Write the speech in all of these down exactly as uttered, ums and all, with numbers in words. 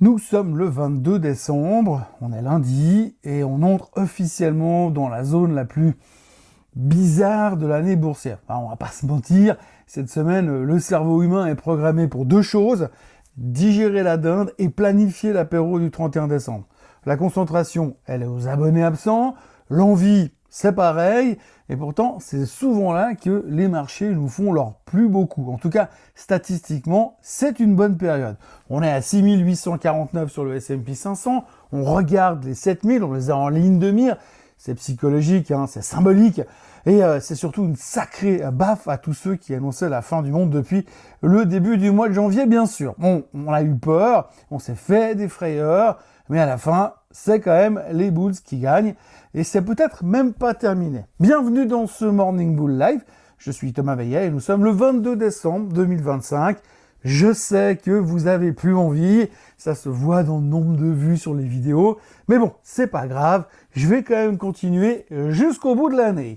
Nous sommes le vingt-deux décembre, on est lundi, et on entre officiellement dans la zone la plus bizarre de l'année boursière. Enfin, on va pas se mentir, cette semaine, le cerveau humain est programmé pour deux choses, digérer la dinde et planifier l'apéro du trente et un décembre. La concentration, elle est aux abonnés absents, l'envie, c'est pareil, et pourtant, c'est souvent là que les marchés nous font leur plus beau coup. En tout cas, statistiquement, c'est une bonne période. On est à six mille huit cent quarante-neuf sur le S and P cinq cents, on regarde les sept mille, on les a en ligne de mire, c'est psychologique, hein, c'est symbolique, et euh, c'est surtout une sacrée baffe à tous ceux qui annonçaient la fin du monde depuis le début du mois de janvier, bien sûr. Bon, on a eu peur, on s'est fait des frayeurs, mais à la fin, c'est quand même les Bulls qui gagnent, et c'est peut-être même pas terminé. Bienvenue dans ce Morning Bull Live, je suis Thomas Veillet, et nous sommes le vingt-deux décembre deux mille vingt-cinq. Je sais que vous avez plus envie, ça se voit dans le nombre de vues sur les vidéos, mais bon, c'est pas grave, je vais quand même continuer jusqu'au bout de l'année.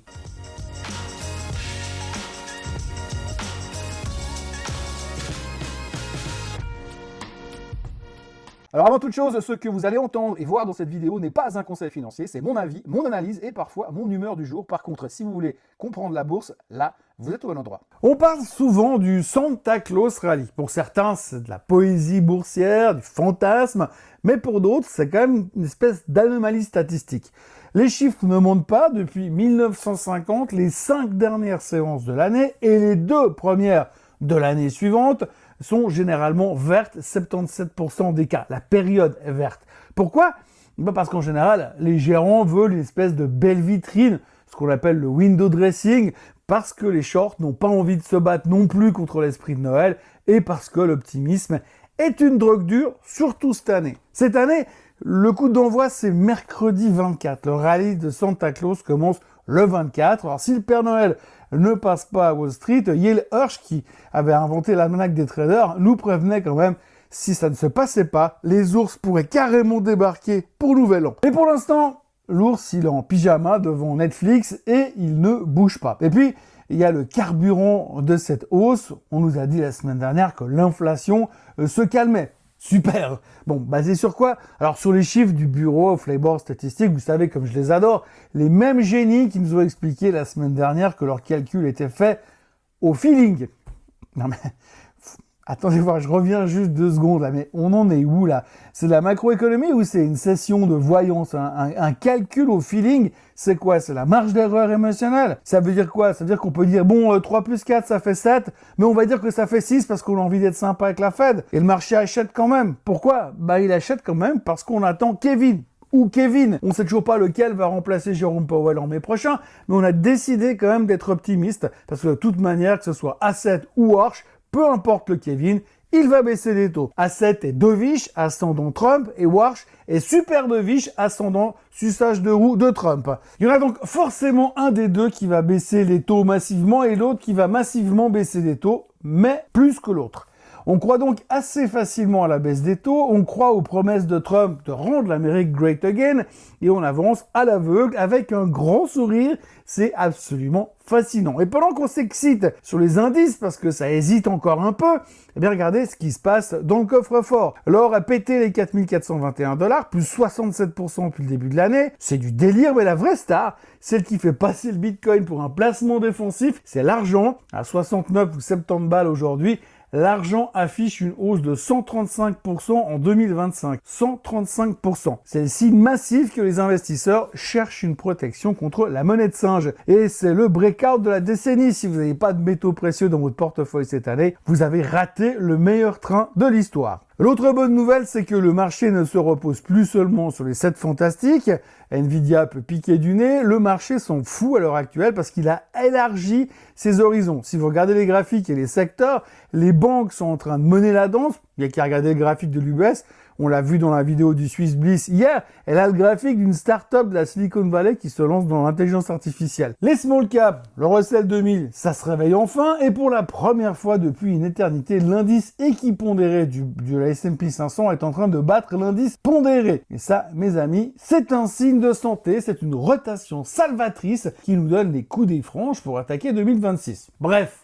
Alors avant toute chose, ce que vous allez entendre et voir dans cette vidéo n'est pas un conseil financier, c'est mon avis, mon analyse et parfois mon humeur du jour. Par contre, si vous voulez comprendre la bourse, là, vous êtes au bon endroit. On parle souvent du Santa Claus Rally. Pour certains, c'est de la poésie boursière, du fantasme, mais pour d'autres, c'est quand même une espèce d'anomalie statistique. Les chiffres ne montent pas depuis mille neuf cent cinquante, les cinq dernières séances de l'année et les deux premières de l'année suivante sont généralement vertes, soixante-dix-sept pour cent des cas. La période est verte. Pourquoi ? Ben parce qu'en général, les gérants veulent une espèce de belle vitrine, ce qu'on appelle le window dressing, parce que les shorts n'ont pas envie de se battre non plus contre l'esprit de Noël, et parce que l'optimisme est une drogue dure, surtout cette année. Cette année, le coup d'envoi, c'est mercredi vingt-quatre. Le rallye de Santa Claus commence le vingt-quatre. Alors, si le Père Noël ne passe pas à Wall Street, Yale Hirsch, qui avait inventé l'almanach des traders, nous prévenait quand même, si ça ne se passait pas, les ours pourraient carrément débarquer pour Nouvel An. Et pour l'instant, l'ours, il est en pyjama devant Netflix et il ne bouge pas. Et puis, il y a le carburant de cette hausse. On nous a dit la semaine dernière que l'inflation euh, se calmait. Super. Bon, basé sur quoi? Alors, sur les chiffres du Bureau of Labor Statistics, vous savez comme je les adore, les mêmes génies qui nous ont expliqué la semaine dernière que leurs calculs étaient faits au feeling. Non mais, attendez voir, je reviens juste deux secondes là, mais on en est où là? C'est de la macroéconomie ou c'est une session de voyance, un, un, un calcul au feeling? C'est quoi? C'est la marge d'erreur émotionnelle? Ça veut dire quoi? Ça veut dire qu'on peut dire, bon, euh, trois plus quatre, ça fait sept, mais on va dire que ça fait six parce qu'on a envie d'être sympa avec la Fed. Et le marché achète quand même. Pourquoi? Bah, il achète quand même parce qu'on attend Kevin. Ou Kevin. On sait toujours pas lequel va remplacer Jérôme Powell en mai prochain, mais on a décidé quand même d'être optimiste, parce que de toute manière, que ce soit Asset ou Hirsch, peu importe le Kevin, il va baisser les taux. Asset est dovish, ascendant Trump, et Hirsch est super dovish, ascendant suçage de roue de Trump. Il y en a donc forcément un des deux qui va baisser les taux massivement et l'autre qui va massivement baisser les taux, mais plus que l'autre. On croit donc assez facilement à la baisse des taux, on croit aux promesses de Trump de rendre l'Amérique great again, et on avance à l'aveugle avec un grand sourire, c'est absolument fascinant. Et pendant qu'on s'excite sur les indices, parce que ça hésite encore un peu, eh bien regardez ce qui se passe dans le coffre-fort. L'or a pété les quatre mille quatre cent vingt et un dollars, plus soixante-sept pour cent depuis le début de l'année, c'est du délire, mais la vraie star, celle qui fait passer le Bitcoin pour un placement défensif, c'est l'argent, à soixante-neuf ou soixante-dix balles aujourd'hui. L'argent affiche une hausse de cent trente-cinq pour cent en deux mille vingt-cinq. cent trente-cinq pour cent. C'est le signe massif que les investisseurs cherchent une protection contre la monnaie de singe. Et c'est le breakout de la décennie. Si vous n'avez pas de métaux précieux dans votre portefeuille cette année, vous avez raté le meilleur train de l'histoire. L'autre bonne nouvelle, c'est que le marché ne se repose plus seulement sur les sept fantastiques. Nvidia peut piquer du nez. Le marché s'en fout à l'heure actuelle parce qu'il a élargi ses horizons. Si vous regardez les graphiques et les secteurs, les banques sont en train de mener la danse. Il n'y a qu'à regarder le graphique de l'U B S. On l'a vu dans la vidéo du Swiss Bliss hier. Elle a le graphique d'une start-up de la Silicon Valley qui se lance dans l'intelligence artificielle. Les small caps, le Russell deux mille, ça se réveille enfin. Et pour la première fois depuis une éternité, l'indice équipondéré du, du S and P cinq cents est en train de battre l'indice pondéré. Et ça, mes amis, c'est un signe de santé. C'est une rotation salvatrice qui nous donne les coups des franges pour attaquer deux mille vingt-six. Bref.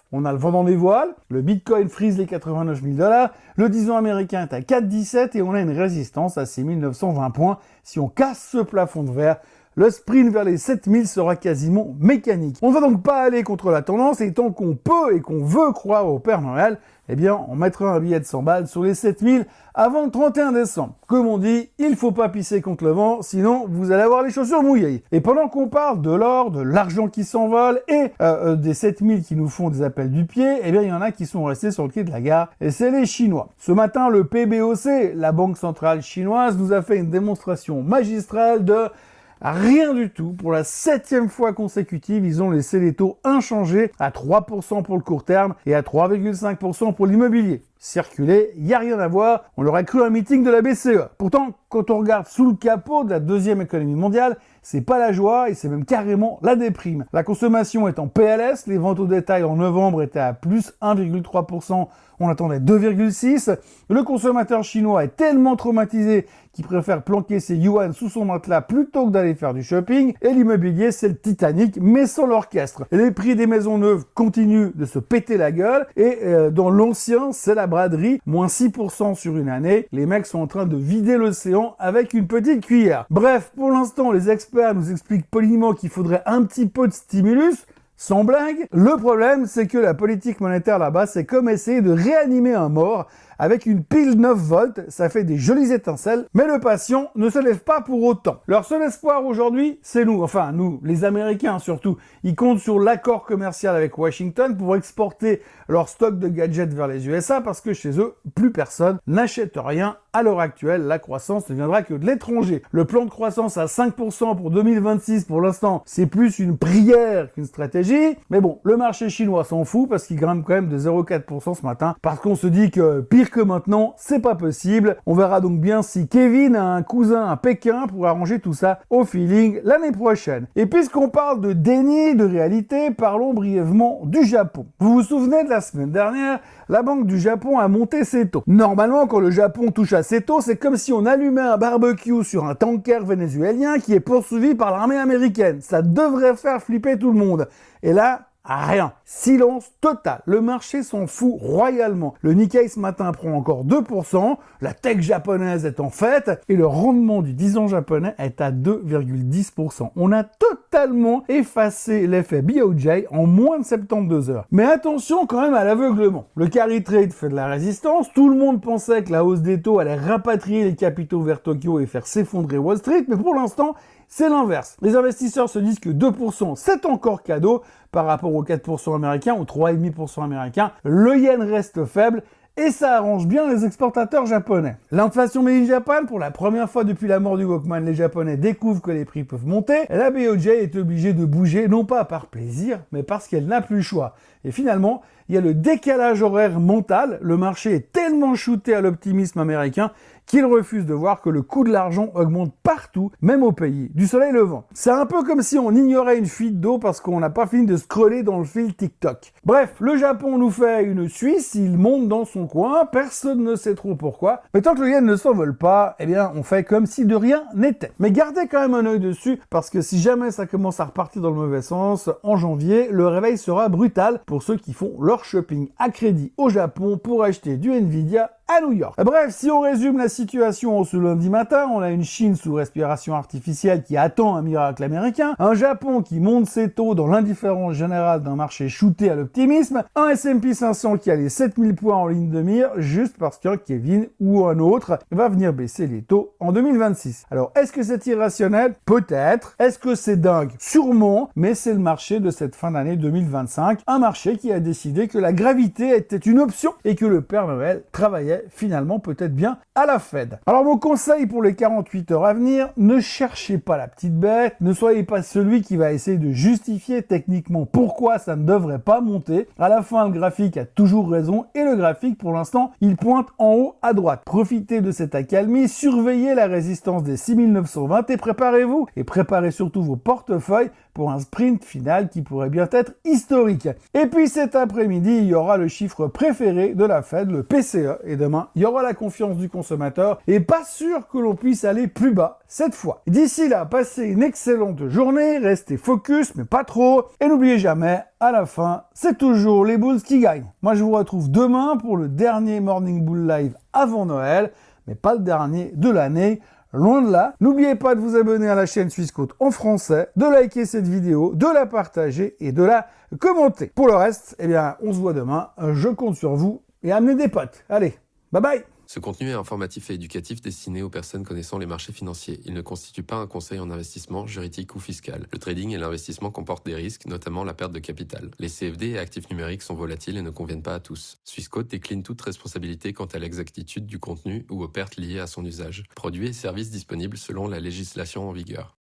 On a le vent dans les voiles, le Bitcoin frise les quatre-vingt-neuf mille dollars, le dix ans américain est à quatre virgule dix-sept et on a une résistance à six mille neuf cent vingt points. Si on casse ce plafond de verre, le sprint vers les sept mille sera quasiment mécanique. On ne va donc pas aller contre la tendance et tant qu'on peut et qu'on veut croire au Père Noël, eh bien, on mettra un billet de cent balles sur les sept mille avant le trente et un décembre. Comme on dit, il faut pas pisser contre le vent, sinon vous allez avoir les chaussures mouillées. Et pendant qu'on parle de l'or, de l'argent qui s'envole et euh, des sept mille qui nous font des appels du pied, eh bien, il y en a qui sont restés sur le quai de la gare, et c'est les Chinois. Ce matin, le P B O C, la Banque Centrale Chinoise, nous a fait une démonstration magistrale de rien du tout. Pour la septième fois consécutive, ils ont laissé les taux inchangés à trois pour cent pour le court terme et à trois virgule cinq pour cent pour l'immobilier. Circuler, il n'y a rien à voir, on aurait cru un meeting de la B C E. Pourtant, quand on regarde sous le capot de la deuxième économie mondiale, c'est pas la joie et c'est même carrément la déprime. La consommation est en P L S, les ventes au détail en novembre étaient à plus un virgule trois pour cent, on attendait deux virgule six pour cent. Le consommateur chinois est tellement traumatisé qu'il préfère planquer ses yuan sous son matelas plutôt que d'aller faire du shopping. Et l'immobilier, c'est le Titanic, mais sans l'orchestre. Les prix des maisons neuves continuent de se péter la gueule et euh, dans l'ancien, c'est la braderie, moins six pour cent sur une année. Les mecs sont en train de vider l'océan avec une petite cuillère. Bref, pour l'instant, les experts nous expliquent poliment qu'il faudrait un petit peu de stimulus. Sans blague, le problème, c'est que la politique monétaire là-bas, c'est comme essayer de réanimer un mort. Avec une pile neuf volts, ça fait des jolies étincelles, mais le patient ne se lève pas pour autant. Leur seul espoir aujourd'hui, c'est nous, enfin nous, les Américains surtout. Ils comptent sur l'accord commercial avec Washington pour exporter leur stock de gadgets vers les U S A parce que chez eux, plus personne n'achète rien. À l'heure actuelle, la croissance ne viendra que de l'étranger. Le plan de croissance à cinq pour cent pour deux mille vingt-six, pour l'instant, c'est plus une prière qu'une stratégie. Mais bon, le marché chinois s'en fout parce qu'il grimpe quand même de zéro virgule quatre pour cent ce matin parce qu'on se dit que pire que maintenant, c'est pas possible. On verra donc bien si Kevin a un cousin à Pékin pour arranger tout ça au feeling l'année prochaine. Et puisqu'on parle de déni de réalité, parlons brièvement du Japon. Vous vous souvenez de la semaine dernière, la Banque du Japon a monté ses taux. Normalement, quand le Japon touche à ses taux, c'est comme si on allumait un barbecue sur un tanker vénézuélien qui est poursuivi par l'armée américaine. Ça devrait faire flipper tout le monde. Et là, rien. Silence total. Le marché s'en fout royalement. Le Nikkei ce matin prend encore deux pour cent, la tech japonaise est en fête et le rendement du dix ans japonais est à deux virgule dix pour cent. On a totalement effacé l'effet B O J en moins de soixante-douze heures. Mais attention quand même à l'aveuglement. Le carry trade fait de la résistance. Tout le monde pensait que la hausse des taux allait rapatrier les capitaux vers Tokyo et faire s'effondrer Wall Street, mais pour l'instant, c'est l'inverse. Les investisseurs se disent que deux pour cent, c'est encore cadeau par rapport aux quatre pour cent américains, aux trois virgule cinq pour cent américains. Le yen reste faible et ça arrange bien les exportateurs japonais. L'inflation made in Japan, pour la première fois depuis la mort du Walkman, les Japonais découvrent que les prix peuvent monter. Et la B O J est obligée de bouger, non pas par plaisir, mais parce qu'elle n'a plus le choix. Et finalement, il y a le décalage horaire mental. Le marché est tellement shooté à l'optimisme américain qu'il refuse de voir que le coût de l'argent augmente partout, même au pays du soleil levant. C'est un peu comme si on ignorait une fuite d'eau parce qu'on n'a pas fini de scroller dans le fil TikTok. Bref, le Japon nous fait une Suisse, il monte dans son coin, personne ne sait trop pourquoi. Mais tant que le yen ne s'envole pas, eh bien, on fait comme si de rien n'était. Mais gardez quand même un œil dessus, parce que si jamais ça commence à repartir dans le mauvais sens, en janvier, le réveil sera brutal pour ceux qui font leur shopping à crédit au Japon pour acheter du Nvidia à New York. Bref, si on résume la situation ce lundi matin, on a une Chine sous respiration artificielle qui attend un miracle américain, un Japon qui monte ses taux dans l'indifférence générale d'un marché shooté à l'optimisme, un S and P cinq cents qui a les sept mille points en ligne de mire juste parce qu'un Kevin ou un autre va venir baisser les taux en deux mille vingt-six. Alors, est-ce que c'est irrationnel? Peut-être. Est-ce que c'est dingue? Sûrement, mais c'est le marché de cette fin d'année deux mille vingt-cinq, un marché qui a décidé que la gravité était une option et que le Père Noël travaillait finalement peut-être bien à la Fed. Alors mon conseil pour les quarante-huit heures à venir, ne cherchez pas la petite bête, ne soyez pas celui qui va essayer de justifier techniquement pourquoi ça ne devrait pas monter. À la fin, le graphique a toujours raison et le graphique pour l'instant, il pointe en haut à droite. Profitez de cette accalmie, surveillez la résistance des six mille neuf cent vingt et préparez-vous et préparez surtout vos portefeuilles pour un sprint final qui pourrait bien être historique. Et puis cet après-midi, il y aura le chiffre préféré de la Fed, le P C E, et demain demain, il y aura la confiance du consommateur et pas sûr que l'on puisse aller plus bas cette fois. D'ici là, passez une excellente journée, restez focus, mais pas trop, et n'oubliez jamais, à la fin, c'est toujours les Bulls qui gagnent. Moi, je vous retrouve demain pour le dernier Morning Bull Live avant Noël, mais pas le dernier de l'année. Loin de là, n'oubliez pas de vous abonner à la chaîne Swissquote en français, de liker cette vidéo, de la partager et de la commenter. Pour le reste, eh bien, on se voit demain, je compte sur vous et amenez des potes. Allez, bye bye! Ce contenu est informatif et éducatif destiné aux personnes connaissant les marchés financiers. Il ne constitue pas un conseil en investissement, juridique ou fiscal. Le trading et l'investissement comportent des risques, notamment la perte de capital. Les C F D et actifs numériques sont volatiles et ne conviennent pas à tous. Swissquote décline toute responsabilité quant à l'exactitude du contenu ou aux pertes liées à son usage. Produits et services disponibles selon la législation en vigueur.